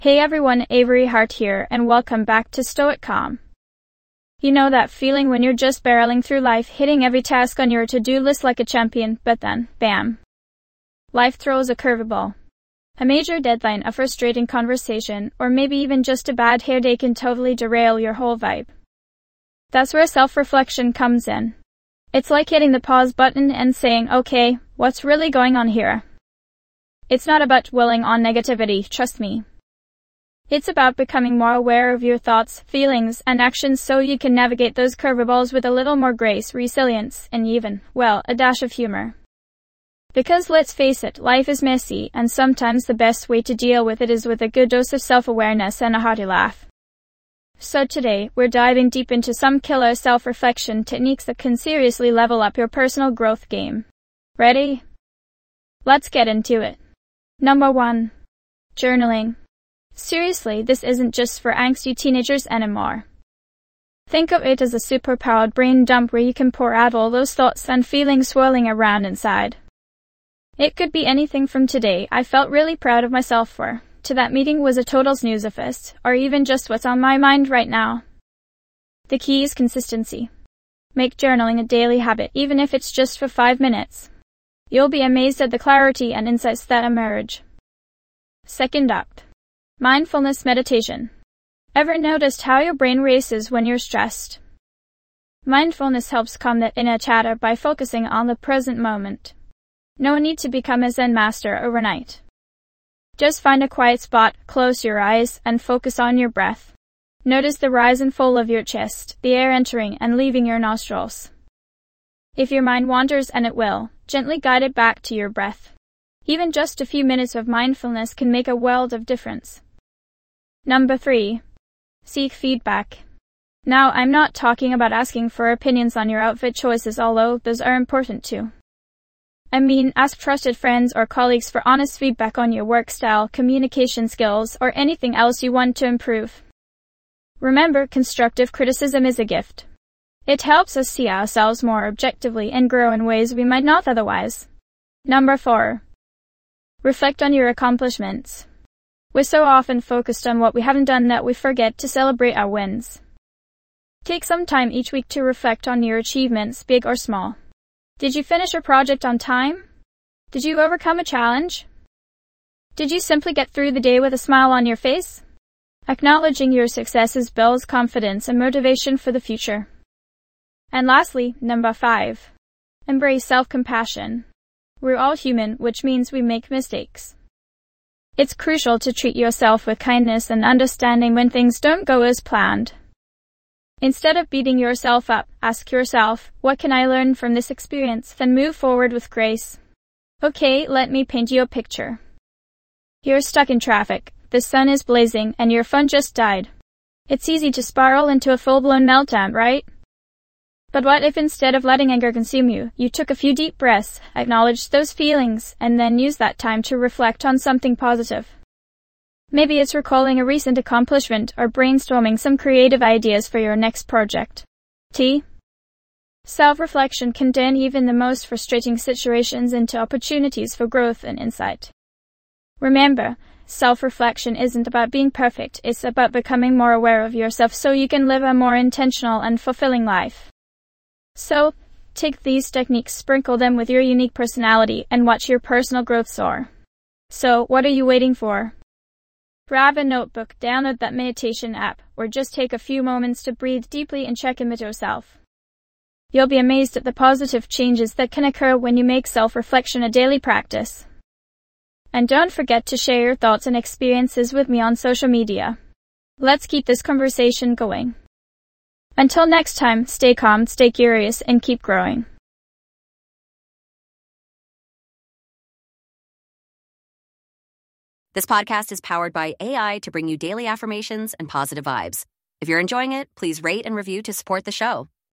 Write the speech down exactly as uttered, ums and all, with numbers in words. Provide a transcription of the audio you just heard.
Hey everyone, Avery Hart here, and welcome back to Stoic Calm. You know that feeling when you're just barreling through life, hitting every task on your to-do list like a champion, but then, bam. Life throws a curveball. A major deadline, a frustrating conversation, or maybe even just a bad hair day can totally derail your whole vibe. That's where self-reflection comes in. It's like hitting the pause button and saying, okay, what's really going on here? It's not about dwelling on negativity, trust me. It's about becoming more aware of your thoughts, feelings, and actions so you can navigate those curveballs with a little more grace, resilience, and even, well, a dash of humor. Because let's face it, life is messy, and sometimes the best way to deal with it is with a good dose of self-awareness and a hearty laugh. So today, we're diving deep into some killer self-reflection techniques that can seriously level up your personal growth game. Ready? Let's get into it. Number one. Journaling. Seriously, this isn't just for angsty teenagers anymore. Think of it as a super-powered brain dump where you can pour out all those thoughts and feelings swirling around inside. It could be anything from today I felt really proud of myself for, to that meeting was a total snoozefest, or even just what's on my mind right now. The key is consistency. Make journaling a daily habit, even if it's just for five minutes. You'll be amazed at the clarity and insights that emerge. Second up. Mindfulness meditation. Ever noticed how your brain races when you're stressed? Mindfulness helps calm that inner chatter by focusing on the present moment. No need to become a Zen master overnight. Just find a quiet spot, close your eyes, and focus on your breath. Notice the rise and fall of your chest, the air entering and leaving your nostrils. If your mind wanders, and it will, gently guide it back to your breath. Even just a few minutes of mindfulness can make a world of difference. Number three. Seek feedback. Now, I'm not talking about asking for opinions on your outfit choices, although those are important too. I mean, ask trusted friends or colleagues for honest feedback on your work style, communication skills, or anything else you want to improve. Remember, constructive criticism is a gift. It helps us see ourselves more objectively and grow in ways we might not otherwise. Number four. Reflect on your accomplishments. We're so often focused on what we haven't done that we forget to celebrate our wins. Take some time each week to reflect on your achievements, big or small. Did you finish a project on time? Did you overcome a challenge? Did you simply get through the day with a smile on your face? Acknowledging your successes builds confidence and motivation for the future. And lastly, number five. Embrace self-compassion. We're all human, which means we make mistakes. It's crucial to treat yourself with kindness and understanding when things don't go as planned. Instead of beating yourself up, ask yourself, what can I learn from this experience? Then move forward with grace. Okay, let me paint you a picture. You're stuck in traffic, the sun is blazing, and your phone just died. It's easy to spiral into a full-blown meltdown, right? But what if instead of letting anger consume you, you took a few deep breaths, acknowledged those feelings, and then used that time to reflect on something positive? Maybe it's recalling a recent accomplishment or brainstorming some creative ideas for your next project. T. Self-reflection can turn even the most frustrating situations into opportunities for growth and insight. Remember, self-reflection isn't about being perfect, it's about becoming more aware of yourself so you can live a more intentional and fulfilling life. So, take these techniques, sprinkle them with your unique personality, and watch your personal growth soar. So, what are you waiting for? Grab a notebook, download that meditation app, or just take a few moments to breathe deeply and check in with yourself. You'll be amazed at the positive changes that can occur when you make self-reflection a daily practice. And don't forget to share your thoughts and experiences with me on social media. Let's keep this conversation going. Until next time, stay calm, stay curious, and keep growing. This podcast is powered by A I to bring you daily affirmations and positive vibes. If you're enjoying it, please rate and review to support the show.